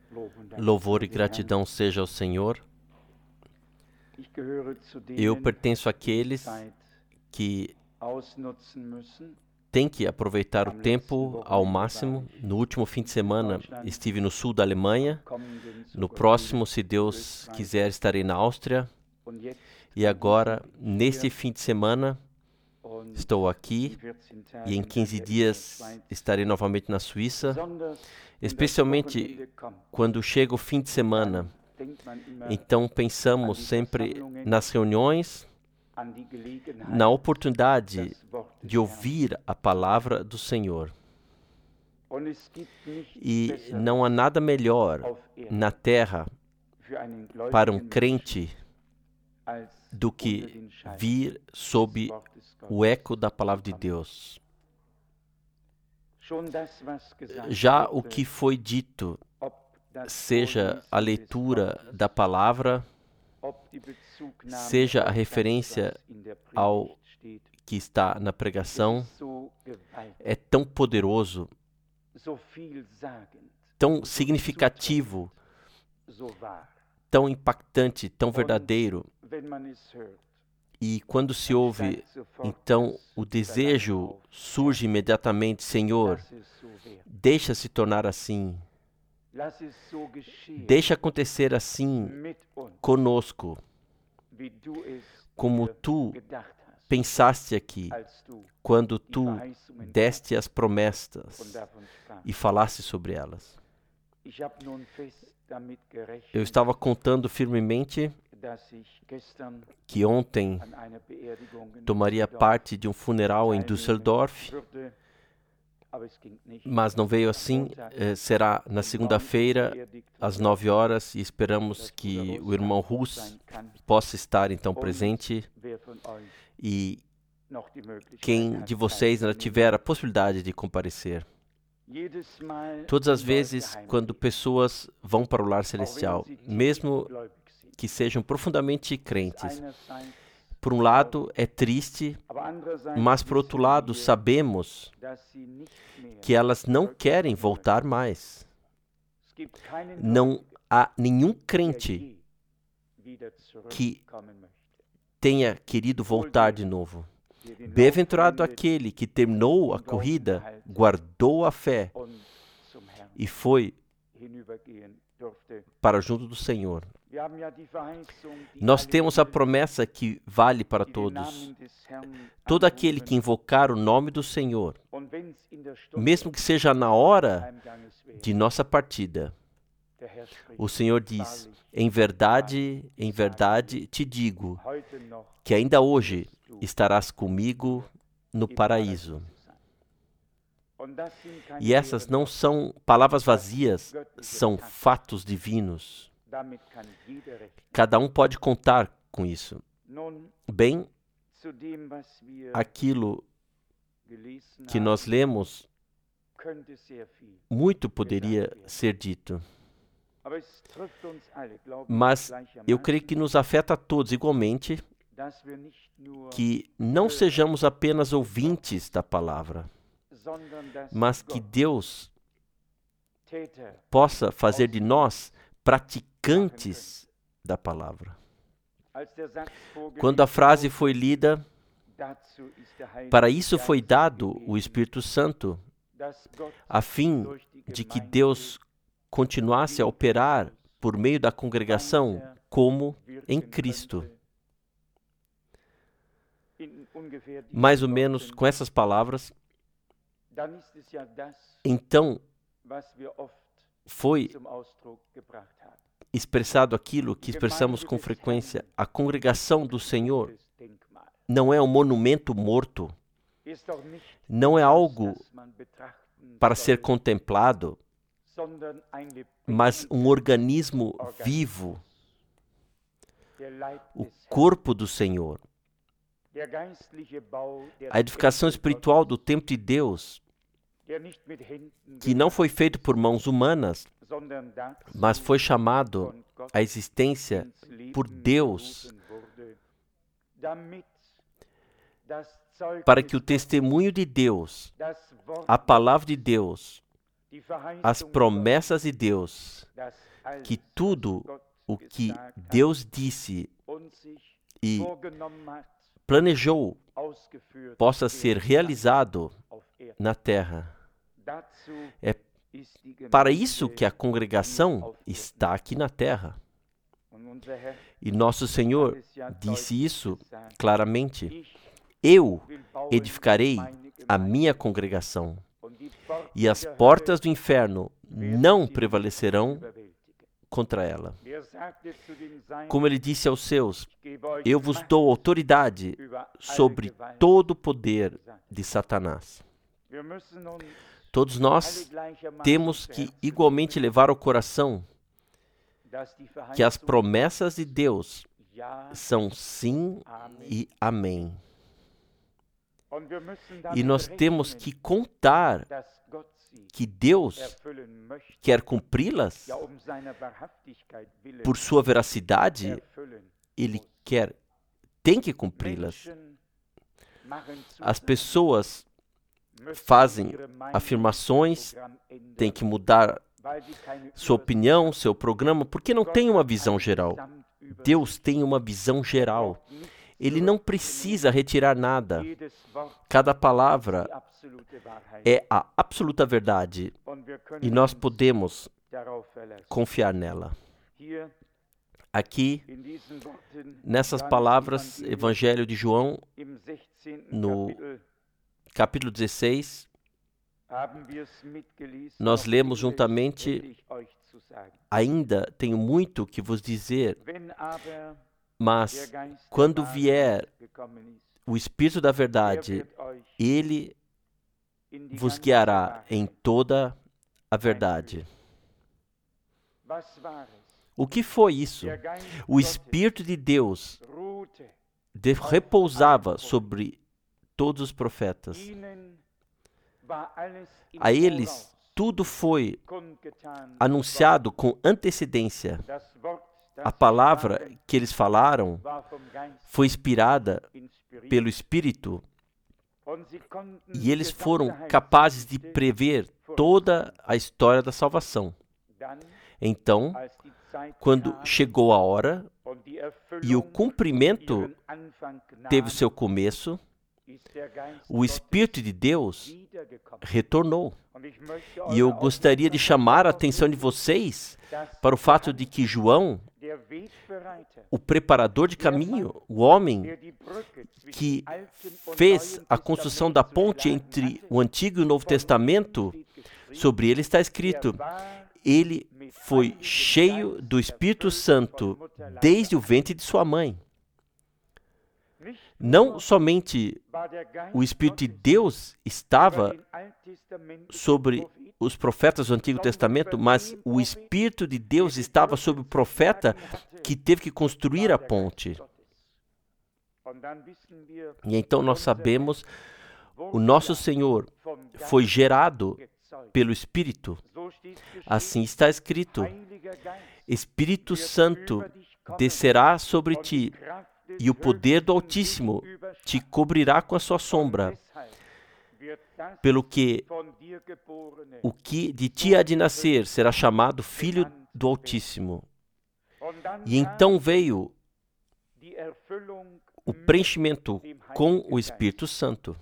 Louvor e gratidão seja ao Senhor. Eu pertenço àqueles que têm que aproveitar o tempo ao máximo. No último fim de semana estive no sul da Alemanha. No próximo, se Deus quiser, estarei na Áustria. E agora, neste fim de semana, estou aqui e em 15 dias estarei novamente na Suíça. Especialmente quando chega o fim de semana, então pensamos sempre nas reuniões, na oportunidade de ouvir a palavra do Senhor. E não há nada melhor na terra para um crente do que vir sob o eco da palavra de Deus. Já o que foi dito, seja a leitura da palavra, seja a referência ao que está na pregação, é tão poderoso, tão significativo, tão impactante, tão verdadeiro. E quando se ouve, então o desejo surge imediatamente: Senhor, deixa se tornar assim. Deixa acontecer assim conosco, como tu pensaste aqui, quando tu deste as promessas e falaste sobre elas. Eu estava contando firmemente que ontem tomaria parte de um funeral em Düsseldorf, mas não veio assim. Será na segunda-feira, às 9 horas, e esperamos que o irmão Russ possa estar então presente. E quem de vocês ainda tiver a possibilidade de comparecer. Todas as vezes quando pessoas vão para o lar celestial, mesmo que sejam profundamente crentes, por um lado é triste, mas por outro lado sabemos que elas não querem voltar mais. Não há nenhum crente que tenha querido voltar de novo. Bem-aventurado aquele que terminou a corrida, guardou a fé e foi para junto do Senhor. Nós temos a promessa que vale para todos. Todo aquele que invocar o nome do Senhor, mesmo que seja na hora de nossa partida, o Senhor diz: em verdade te digo, que ainda hoje estarás comigo no paraíso. E essas não são palavras vazias, são fatos divinos. Cada um pode contar com isso. Bem, aquilo que nós lemos, muito poderia ser dito. Mas eu creio que nos afeta a todos igualmente, que não sejamos apenas ouvintes da palavra, mas que Deus possa fazer de nós praticantes da palavra. Quando a frase foi lida, para isso foi dado o Espírito Santo, a fim de que Deus continuasse a operar por meio da congregação como em Cristo. Mais ou menos com essas palavras, então foi expressado aquilo que expressamos com frequência. A congregação do Senhor não é um monumento morto, não é algo para ser contemplado, mas um organismo vivo, o corpo do Senhor. A edificação espiritual do templo de Deus, que não foi feito por mãos humanas, mas foi chamado à existência por Deus, para que o testemunho de Deus, a palavra de Deus, as promessas de Deus, que tudo o que Deus disse e planejou possa ser realizado na terra. É para isso que a congregação está aqui na terra. E nosso Senhor disse isso claramente: eu edificarei a minha congregação, e as portas do inferno não prevalecerão contra ela. Como ele disse aos seus: eu vos dou autoridade sobre todo o poder de Satanás. Todos nós temos que igualmente levar ao coração que as promessas de Deus são sim e amém. E nós temos que contar que Deus quer cumpri-las por sua veracidade. Ele tem que cumpri-las. As pessoas fazem afirmações, têm que mudar sua opinião, seu programa, porque não tem uma visão geral. Deus tem uma visão geral. Ele não precisa retirar nada. Cada palavra é a absoluta verdade e nós podemos confiar nela. Aqui, nessas palavras, Evangelho de João, no capítulo 16, nós lemos juntamente: ainda tenho muito que vos dizer, mas quando vier o Espírito da verdade, ele vos guiará em toda a verdade. O que foi isso? O Espírito de Deus repousava sobre todos os profetas. A eles tudo foi anunciado com antecedência. A palavra que eles falaram foi inspirada pelo Espírito e eles foram capazes de prever toda a história da salvação. Então, quando chegou a hora e o cumprimento teve o seu começo, o Espírito de Deus retornou. E eu gostaria de chamar a atenção de vocês para o fato de que João, o preparador de caminho, o homem que fez a construção da ponte entre o Antigo e o Novo Testamento, sobre ele está escrito: ele foi cheio do Espírito Santo desde o ventre de sua mãe. Não somente o Espírito de Deus estava sobre os profetas do Antigo Testamento, mas o Espírito de Deus estava sobre o profeta que teve que construir a ponte. E então nós sabemos, o nosso Senhor foi gerado pelo Espírito. Assim está escrito: Espírito Santo descerá sobre ti, e o poder do Altíssimo te cobrirá com a sua sombra. Pelo que o que de ti há de nascer será chamado Filho do Altíssimo. E então veio o preenchimento com o Espírito Santo.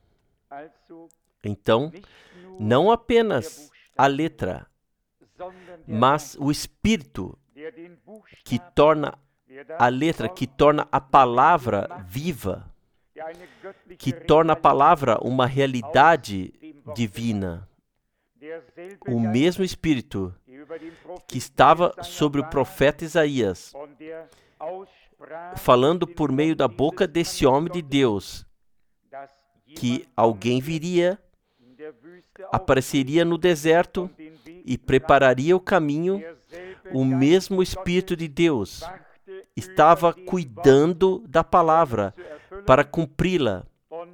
Então, não apenas a letra, mas o Espírito que torna a letra, que torna a palavra viva, que torna a palavra uma realidade divina. O mesmo Espírito que estava sobre o profeta Isaías, falando por meio da boca desse homem de Deus, que alguém viria, apareceria no deserto e prepararia o caminho. O mesmo Espírito de Deus estava cuidando da palavra para cumpri-la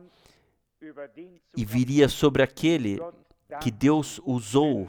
e viria sobre aquele que Deus usou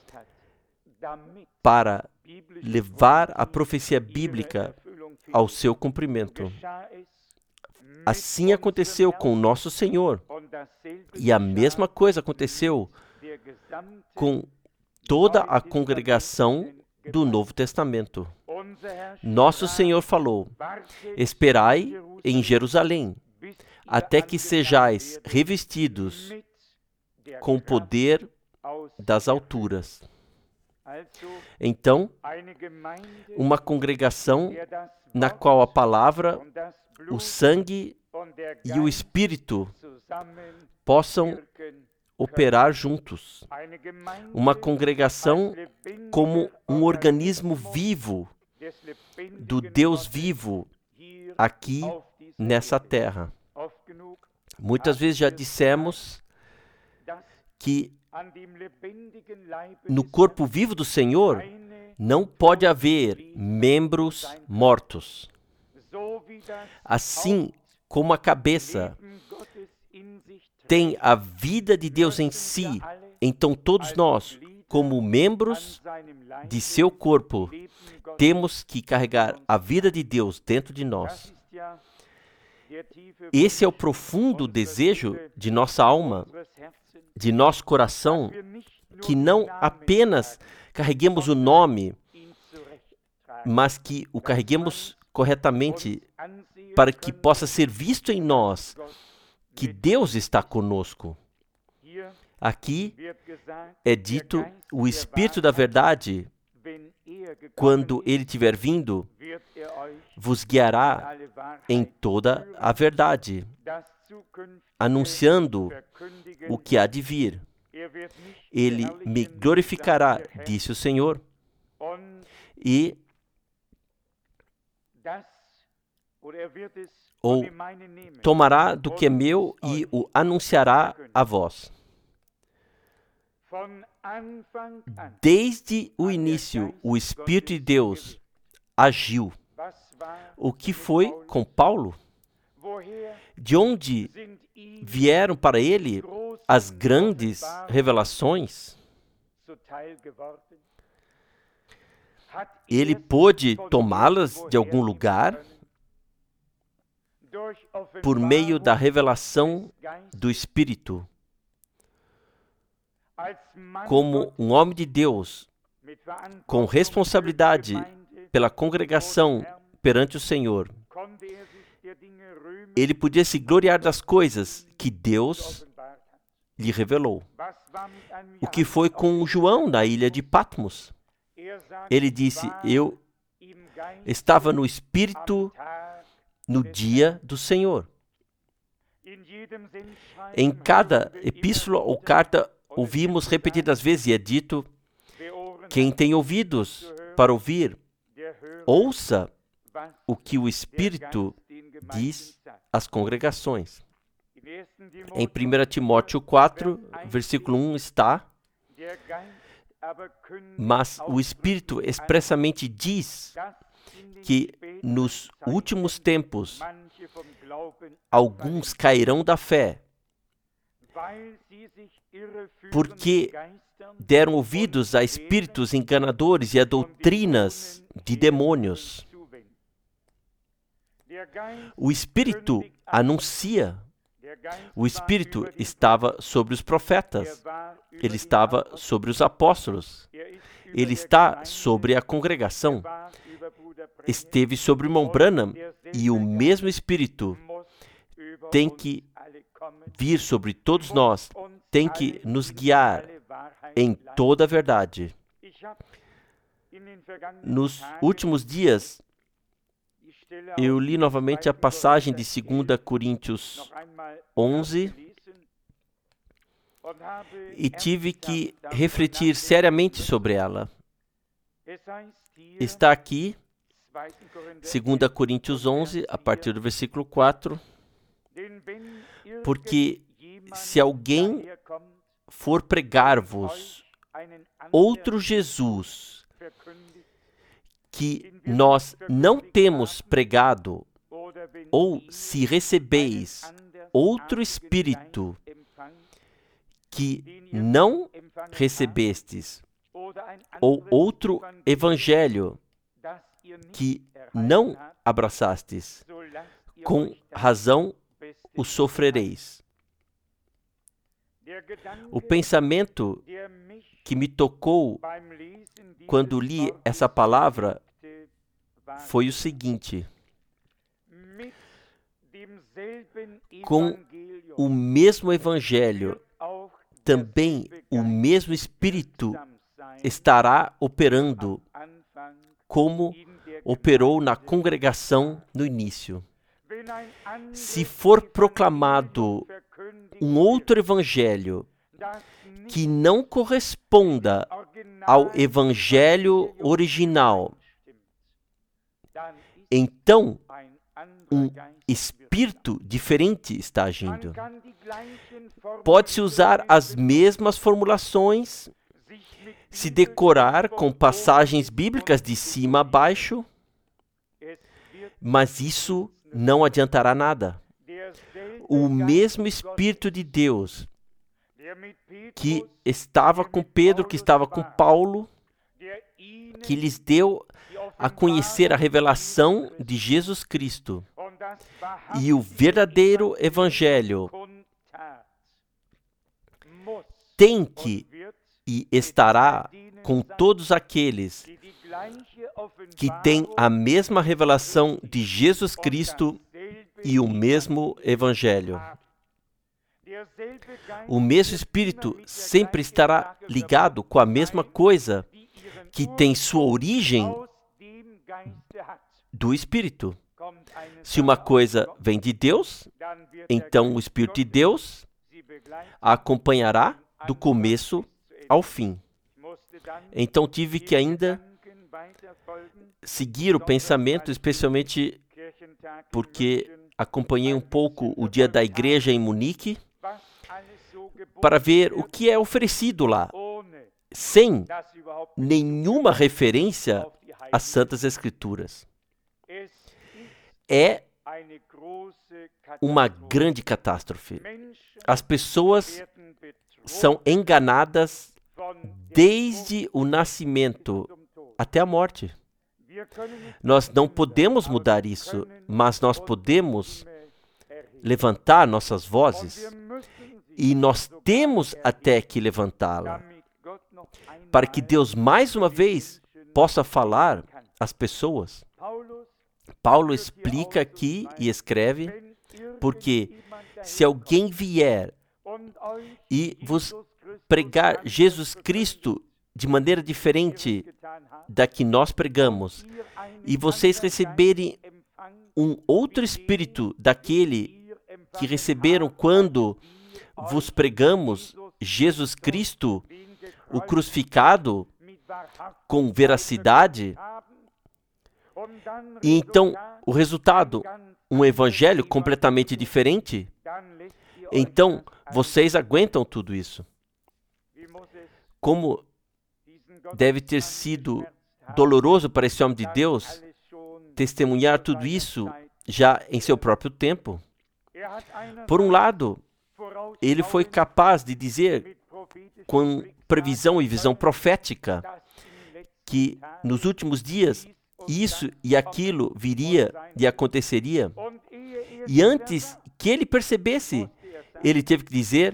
para levar a profecia bíblica ao seu cumprimento. Assim aconteceu com o nosso Senhor. E a mesma coisa aconteceu com toda a congregação do Novo Testamento. Nosso Senhor falou: esperai em Jerusalém, até que sejais revestidos com o poder das alturas. Então, uma congregação na qual a palavra, o sangue e o Espírito possam operar juntos. Uma congregação como um organismo vivo do Deus vivo aqui nessa terra. Muitas vezes já dissemos que no corpo vivo do Senhor não pode haver membros mortos. Assim como a cabeça tem a vida de Deus em si, então todos nós, como membros de seu corpo, temos que carregar a vida de Deus dentro de nós. Esse é o profundo desejo de nossa alma, de nosso coração, que não apenas carreguemos o nome, mas que o carreguemos corretamente para que possa ser visto em nós que Deus está conosco. Aqui é dito: o Espírito da verdade, quando ele tiver vindo, vos guiará em toda a verdade, anunciando o que há de vir. Ele me glorificará, disse o Senhor, e ou tomará do que é meu e o anunciará a vós. Desde o início, o Espírito de Deus agiu. O que foi com Paulo? De onde vieram para ele as grandes revelações? Ele pôde tomá-las de algum lugar por meio da revelação do Espírito. Como um homem de Deus, com responsabilidade pela congregação perante o Senhor, ele podia se gloriar das coisas que Deus lhe revelou. O que foi com João na ilha de Patmos? Ele disse: eu estava no Espírito no dia do Senhor. Em cada epístola ou carta, ouvimos repetidas vezes, e é dito: quem tem ouvidos para ouvir, ouça o que o Espírito diz às congregações. Em 1 Timóteo 4, versículo 1 está: mas o Espírito expressamente diz que nos últimos tempos alguns cairão da fé, porque deram ouvidos a espíritos enganadores e a doutrinas de demônios. O Espírito anuncia. O Espírito estava sobre os profetas, ele estava sobre os apóstolos, ele está sobre a congregação, esteve sobre o irmão Branham, e o mesmo Espírito tem que vir sobre todos nós, tem que nos guiar em toda a verdade. Nos últimos dias, eu li novamente a passagem de 2 Coríntios 11 e tive que refletir seriamente sobre ela. Está aqui, 2 Coríntios 11, a partir do versículo 4, porque se alguém for pregar-vos outro Jesus que nós não temos pregado, ou se recebeis outro Espírito que não recebestes, ou outro Evangelho que não abraçastes, com razão o sofrereis. O pensamento que me tocou quando li essa palavra foi o seguinte: com o mesmo Evangelho, também o mesmo Espírito estará operando, como operou na congregação no início. Se for proclamado um outro Evangelho que não corresponda ao Evangelho original, então um espírito diferente está agindo. Pode-se usar as mesmas formulações, se decorar com passagens bíblicas de cima a baixo, mas isso não adiantará nada. O mesmo Espírito de Deus que estava com Pedro, que estava com Paulo, que lhes deu a conhecer a revelação de Jesus Cristo e o verdadeiro Evangelho, tem que e estará com todos aqueles que têm a mesma revelação de Jesus Cristo e o mesmo Evangelho. O mesmo Espírito sempre estará ligado com a mesma coisa que tem sua origem do Espírito. Se uma coisa vem de Deus, então o Espírito de Deus a acompanhará do começo ao fim. Então tive que ainda seguir o pensamento, especialmente porque acompanhei um pouco o dia da igreja em Munique, para ver o que é oferecido lá, sem nenhuma referência às Santas Escrituras. É uma grande catástrofe. As pessoas são enganadas desde o nascimento até a morte. Nós não podemos mudar isso, mas nós podemos levantar nossas vozes, e nós temos até que levantá-la, para que Deus mais uma vez possa falar às pessoas. Paulo explica aqui e escreve, porque se alguém vier e vos pregar Jesus Cristo de maneira diferente da que nós pregamos, e vocês receberem um outro espírito daquele que receberam quando vos pregamos Jesus Cristo, o crucificado, com veracidade, e então o resultado, um evangelho completamente diferente, então vocês aguentam tudo isso. Como deve ter sido doloroso para esse homem de Deus testemunhar tudo isso já em seu próprio tempo. Por um lado, ele foi capaz de dizer com previsão e visão profética que nos últimos dias isso e aquilo viria e aconteceria. E antes que ele percebesse, ele teve que dizer: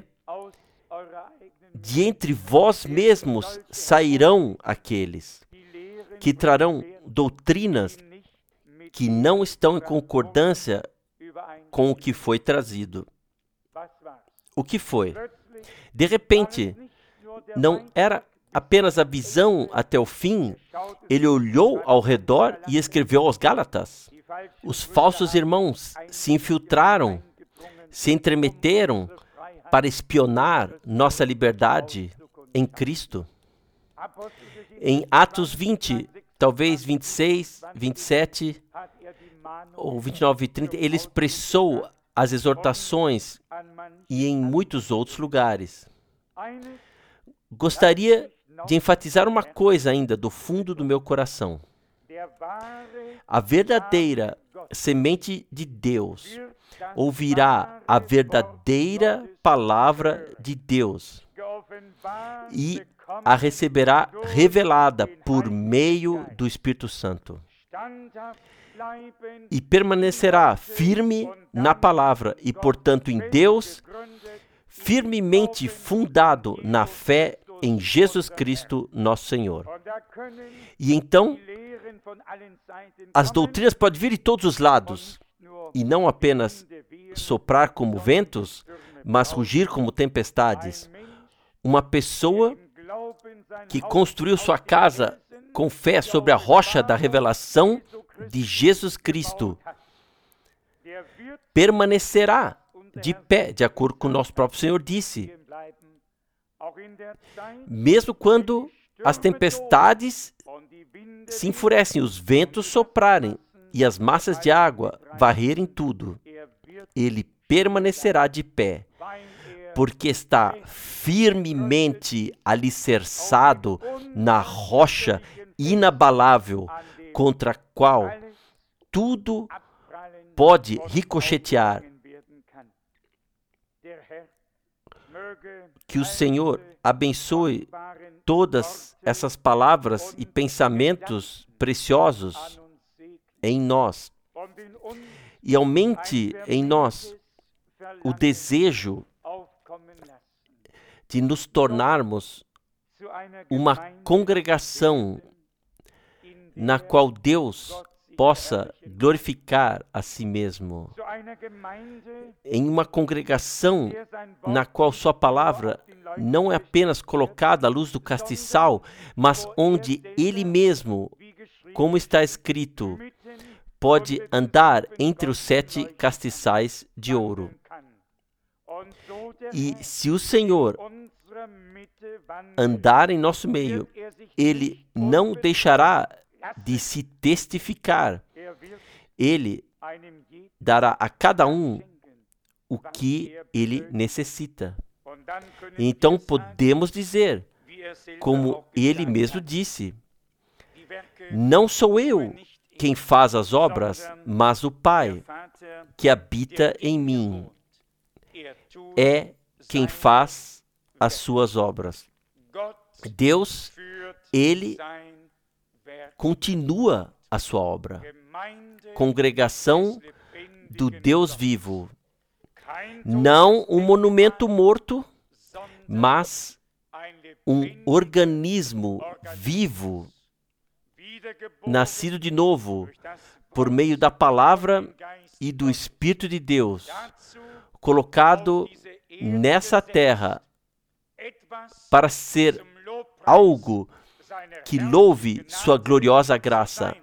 de entre vós mesmos sairão aqueles que trarão doutrinas que não estão em concordância com o que foi trazido. O que foi? De repente, não era apenas a visão até o fim, ele olhou ao redor e escreveu aos Gálatas. Os falsos irmãos se infiltraram, se entremeteram para espionar nossa liberdade em Cristo. Em Atos 20, talvez 26, 27 ou 29 e 30, ele expressou as exortações e em muitos outros lugares. Gostaria de enfatizar uma coisa ainda do fundo do meu coração. A verdadeira semente de Deus ouvirá a verdadeira palavra de Deus e a receberá revelada por meio do Espírito Santo. E permanecerá firme na palavra e, portanto, em Deus, firmemente fundado na fé em Jesus Cristo, nosso Senhor. E então, as doutrinas podem vir de todos os lados, e não apenas soprar como ventos, mas rugir como tempestades. Uma pessoa que construiu sua casa com fé sobre a rocha da revelação de Jesus Cristo permanecerá de pé, de acordo com o nosso próprio Senhor disse. Mesmo quando as tempestades se enfurecem, os ventos soprarem e as massas de água varrerem tudo, ele permanecerá de pé, porque está firmemente alicerçado na rocha inabalável, contra a qual tudo pode ricochetear. Que o Senhor abençoe todas essas palavras e pensamentos preciosos em nós e aumente em nós o desejo de nos tornarmos uma congregação na qual Deus possa glorificar a si mesmo, em uma congregação na qual sua palavra não é apenas colocada à luz do castiçal, mas onde ele mesmo, como está escrito, pode andar entre os 7 castiçais de ouro. E se o Senhor andar em nosso meio, ele não deixará de se testificar. Ele dará a cada um o que ele necessita. Então podemos dizer, como ele mesmo disse, não sou eu quem faz as obras, mas o Pai que habita em mim é quem faz as suas obras. Deus, ele continua a sua obra. Congregação do Deus vivo. Não um monumento morto, mas um organismo vivo, nascido de novo, por meio da palavra e do Espírito de Deus, colocado nessa terra para ser algo que louve sua gloriosa graça.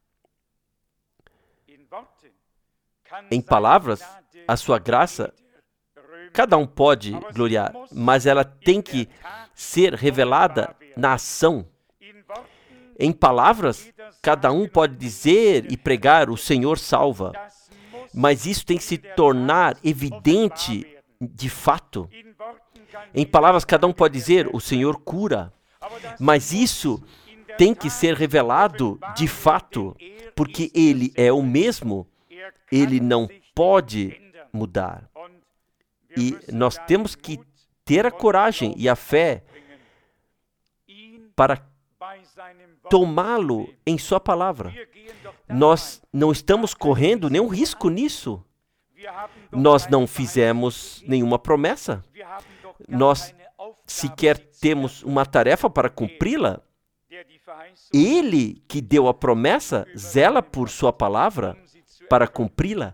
Em palavras, a sua graça, cada um pode gloriar, mas ela tem que ser revelada na ação. Em palavras, cada um pode dizer e pregar, o Senhor salva, mas isso tem que se tornar evidente de fato. Em palavras, cada um pode dizer, o Senhor cura, mas isso tem que ser revelado de fato, porque Ele é o mesmo, Ele não pode mudar. E nós temos que ter a coragem e a fé para tomá-lo em sua palavra. Nós não estamos correndo nenhum risco nisso. Nós não fizemos nenhuma promessa. Nós sequer temos uma tarefa para cumpri-la. Ele que deu a promessa zela por sua palavra para cumpri-la.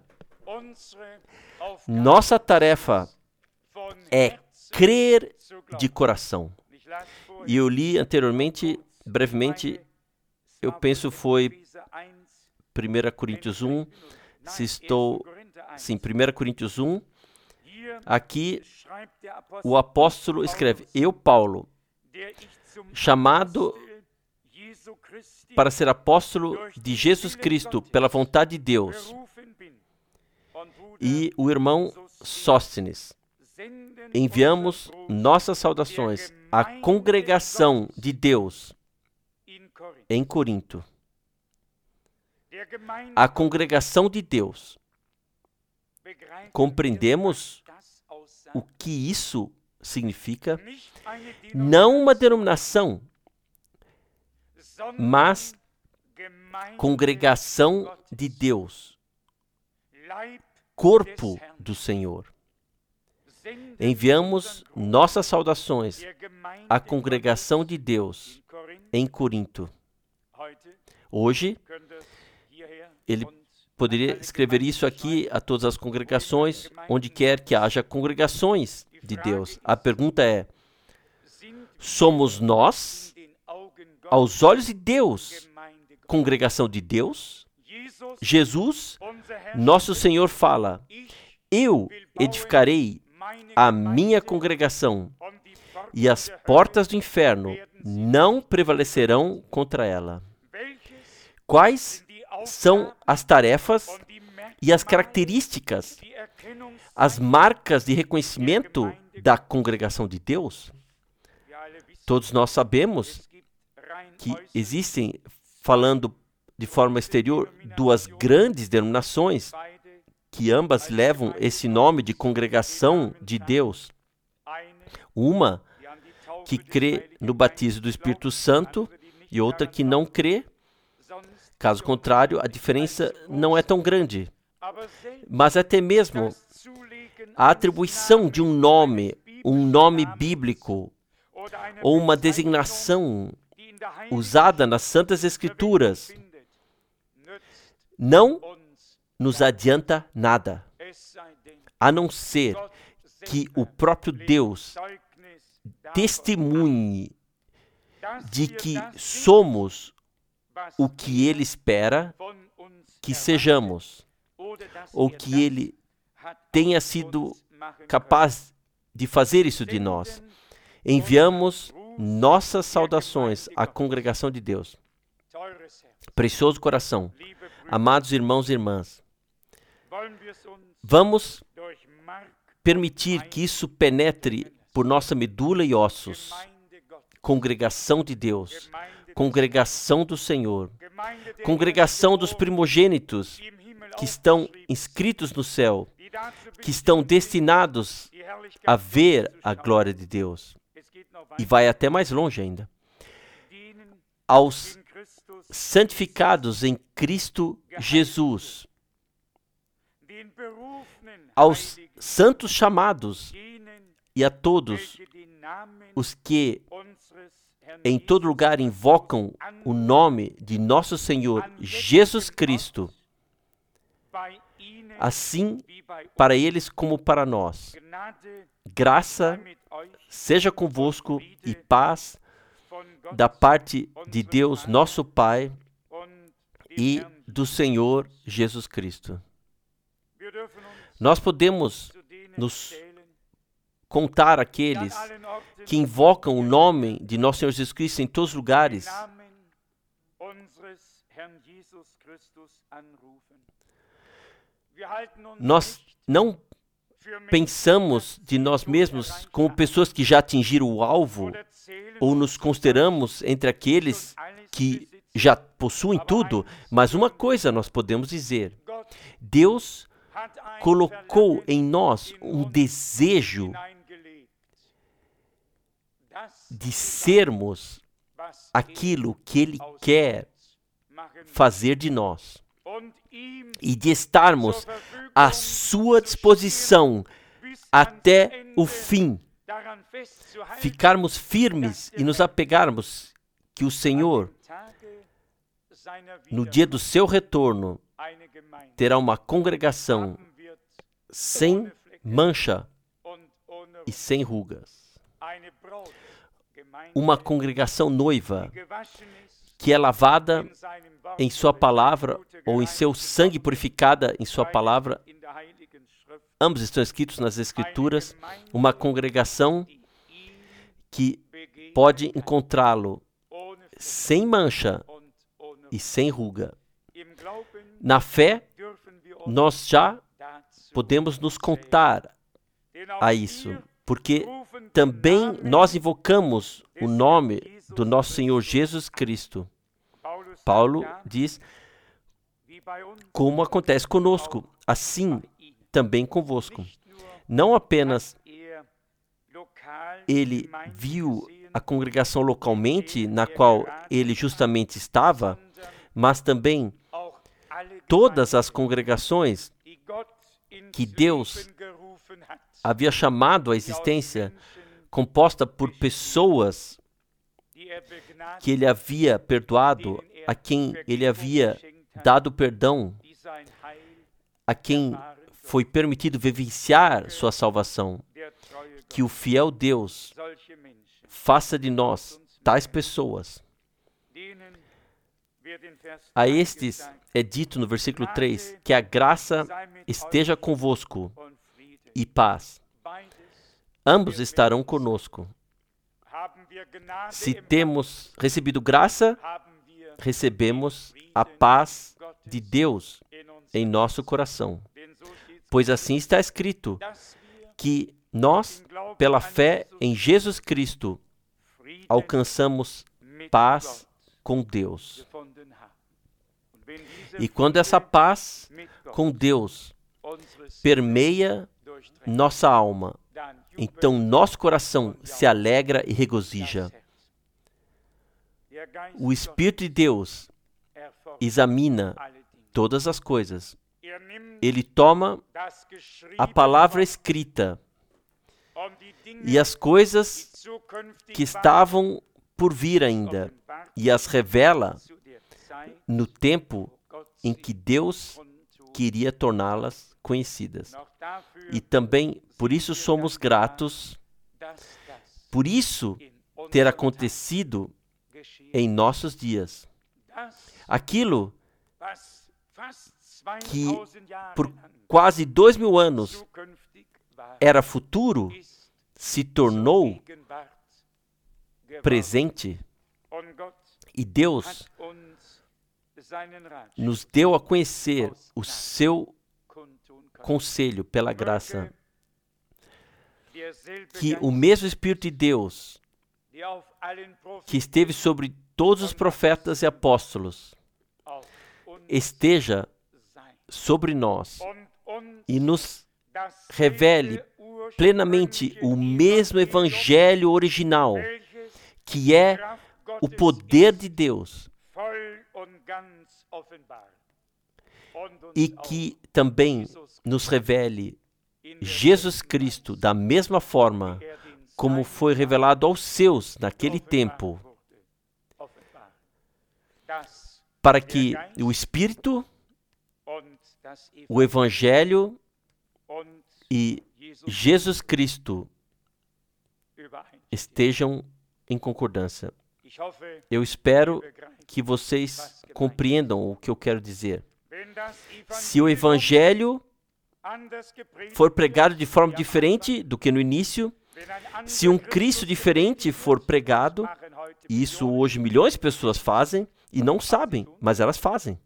Nossa tarefa é crer de coração. E eu li anteriormente, brevemente, eu penso foi 1 Coríntios 1, sim, 1 Coríntios 1, aqui o apóstolo escreve, eu, Paulo, chamado para ser apóstolo de Jesus Cristo pela vontade de Deus, e o irmão Sóstenes, enviamos nossas saudações à congregação de Deus em Corinto. A congregação de Deus. Compreendemos o que isso significa? Não uma denominação, mas congregação de Deus, corpo do Senhor. enviamos nossas saudações à congregação de Deus em Corinto. Hoje, ele poderia escrever isso aqui a todas as congregações, onde quer que haja congregações de Deus. A pergunta é: somos nós, aos olhos de Deus, congregação de Deus? Jesus, nosso Senhor, fala: eu edificarei a minha congregação, e as portas do inferno não prevalecerão contra ela. Quais são as tarefas e as características, as marcas de reconhecimento da congregação de Deus? Todos nós sabemos que existem, falando de forma exterior, duas grandes denominações, que ambas levam esse nome de congregação de Deus. Uma que crê no batismo do Espírito Santo e outra que não crê. Caso contrário, a diferença não é tão grande. Mas até mesmo a atribuição de um nome bíblico, ou uma designação usada nas Santas Escrituras, não nos adianta nada, a não ser que o próprio Deus testemunhe de que somos o que Ele espera que sejamos, ou que Ele tenha sido capaz de fazer isso de nós. Enviamos nossas saudações à congregação de Deus. Precioso coração, amados irmãos e irmãs, vamos permitir que isso penetre por nossa medula e ossos. Congregação de Deus, congregação do Senhor, congregação dos primogênitos que estão inscritos no céu, que estão destinados a ver a glória de Deus. E vai até mais longe ainda. Aos santificados em Cristo Jesus, aos santos chamados e a todos os que em todo lugar invocam o nome de nosso Senhor Jesus Cristo, assim para eles como para nós. Graça seja convosco e paz da parte de Deus, nosso Pai, e do Senhor Jesus Cristo. Nós podemos nos contar aqueles que invocam o nome de nosso Senhor Jesus Cristo em todos os lugares. Nós não pensamos de nós mesmos como pessoas que já atingiram o alvo, ou nos consideramos entre aqueles que já possuem tudo, mas uma coisa nós podemos dizer: Deus colocou em nós um desejo de sermos aquilo que Ele quer fazer de nós e de estarmos à sua disposição até o fim, ficarmos firmes e nos apegarmos que o Senhor, no dia do seu retorno, terá uma congregação sem mancha e sem rugas. Uma congregação noiva que é lavada em sua palavra ou em seu sangue, purificada em sua palavra. Ambos estão escritos nas Escrituras. Uma congregação que pode encontrá-lo sem mancha e sem ruga. Na fé, nós já podemos nos contar a isso, porque também nós invocamos o nome do nosso Senhor Jesus Cristo. Paulo diz: como acontece conosco, assim também convosco. Não apenas ele viu a congregação localmente, na qual ele justamente estava, mas também todas as congregações que Deus havia chamado à existência, composta por pessoas que ele havia perdoado, a quem ele havia dado perdão, a quem foi permitido vivenciar sua salvação, que o fiel Deus faça de nós tais pessoas. A estes é dito no versículo 3, que a graça esteja convosco e paz. Ambos estarão conosco. Se temos recebido graça, recebemos a paz de Deus em nosso coração. Pois assim está escrito, que nós, pela fé em Jesus Cristo, alcançamos paz com Deus. E quando essa paz com Deus permeia nossa alma, então nosso coração se alegra e regozija. O Espírito de Deus examina todas as coisas. Ele toma a palavra escrita e as coisas que estavam por vir ainda e as revela no tempo em que Deus queria torná-las conhecidas. E também, por isso somos gratos, por isso ter acontecido em nossos dias. Aquilo que por quase 2000 anos era futuro, se tornou presente, e Deus nos deu a conhecer o seu conselho pela graça. Que o mesmo Espírito de Deus, que esteve sobre todos os profetas e apóstolos, esteja sobre nós e nos revele plenamente o mesmo Evangelho original, que é o poder de Deus, e que também nos revele Jesus Cristo da mesma forma como foi revelado aos seus naquele tempo, para que o Espírito, o Evangelho e Jesus Cristo estejam em concordância. Eu espero que vocês compreendam o que eu quero dizer. Se o Evangelho for pregado de forma diferente do que no início, se um Cristo diferente for pregado, e isso hoje milhões de pessoas fazem e não sabem, mas elas fazem.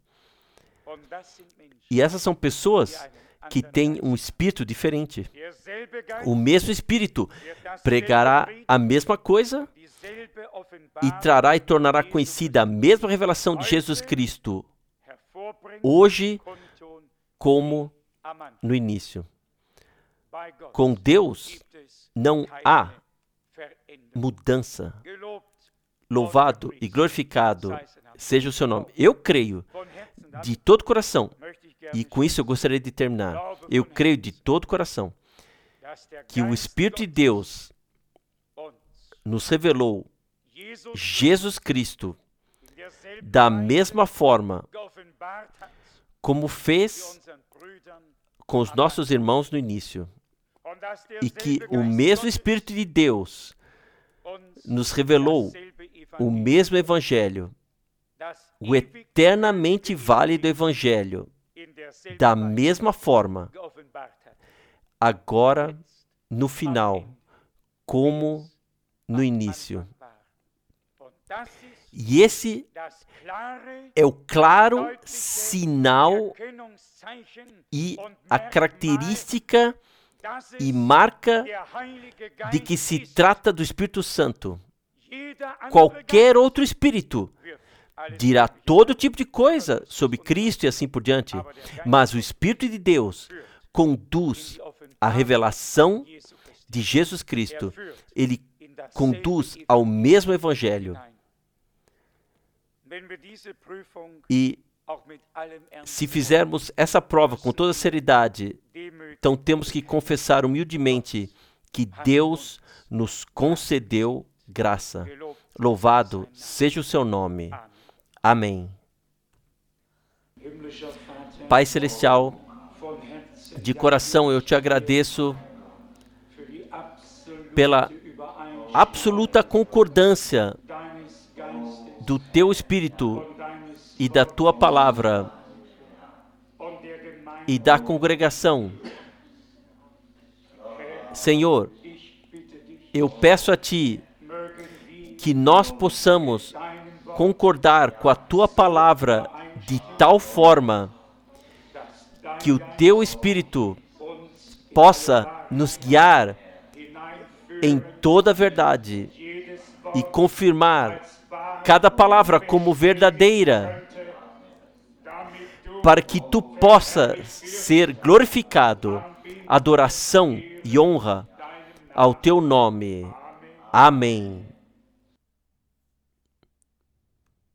E essas são pessoas que têm um espírito diferente. O mesmo Espírito pregará a mesma coisa e trará e tornará conhecida a mesma revelação de Jesus Cristo, hoje como no início. Com Deus não há mudança. Louvado e glorificado seja o seu nome. Eu creio de todo coração, e com isso eu gostaria de terminar. Eu creio de todo coração que o Espírito de Deus nos revelou Jesus Cristo da mesma forma como fez com os nossos irmãos no início, e que o mesmo Espírito de Deus nos revelou o mesmo Evangelho, o eternamente válido Evangelho, da mesma forma, agora, no final, como no início. E esse é o claro sinal e a característica e marca de que se trata do Espírito Santo. Qualquer outro espírito dirá todo tipo de coisa sobre Cristo e assim por diante, mas o Espírito de Deus conduz a revelação de Jesus Cristo. Ele conduz ao mesmo Evangelho. E se fizermos essa prova com toda seriedade Então temos que confessar humildemente que Deus nos concedeu graça. Louvado seja o seu nome. Amém. Pai Celestial, de coração eu te agradeço pela absoluta concordância do teu Espírito e da tua palavra e da congregação. Senhor, eu peço a ti que nós possamos concordar com a tua palavra de tal forma que o teu Espírito possa nos guiar em toda a verdade e confirmar cada palavra como verdadeira, para que tu possas ser glorificado, adoração e honra ao teu nome. Amém.